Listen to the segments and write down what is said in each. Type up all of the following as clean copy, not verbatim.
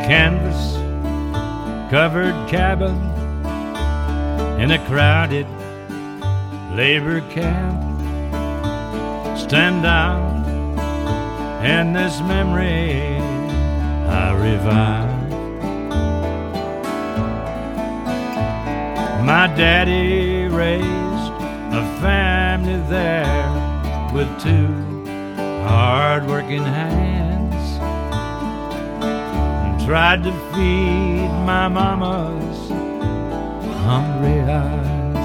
canvas covered cabin in a crowded labor camp stand out, and this memory I revive. My daddy raised a family there with two hard-working hands and tried to feed my mama's hungry eyes.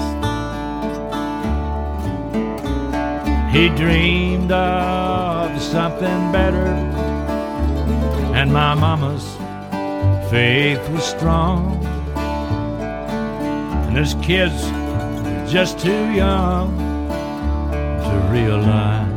He dreamed of something better, and my mama's faith was strong. And his kids were just too young to realize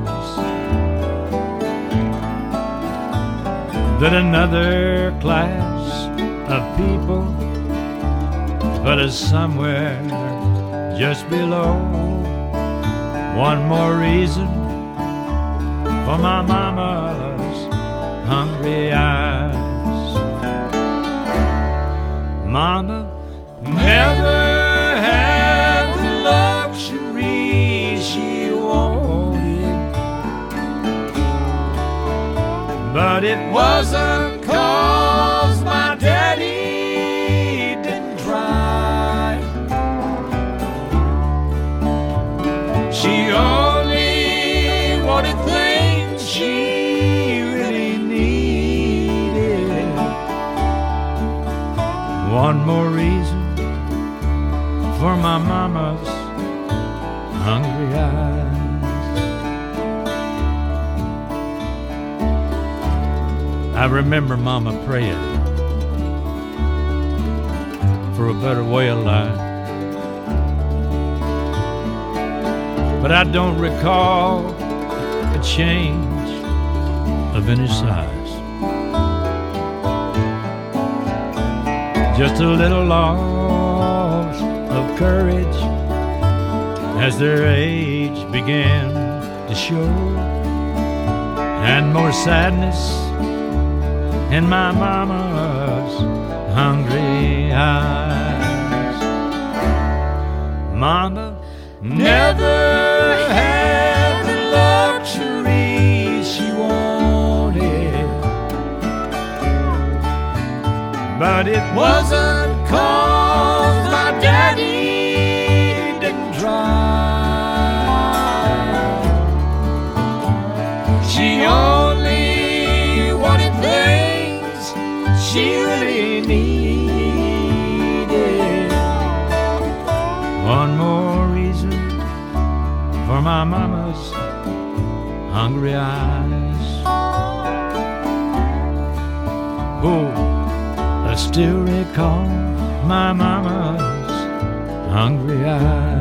that another class of people put us somewhere just below. One more reason for my mama's hungry eyes. Mama never had the luxury she wanted, but it wasn't 'cause my daddy didn't try. She only wanted things she really needed. One more reason for my mama's hungry eyes. I remember Mama praying for a better way of life, but I don't recall a change of any size. Just a little loss of courage as their age began to show, and more sadness in my mama's hungry eyes. Mama never had the luxury she wanted, but it wasn't 'cause my daddy didn't try. She only wanted things she really needed. One more reason for my mama's hungry eyes. Oh, I still recall my mama's hungry eyes.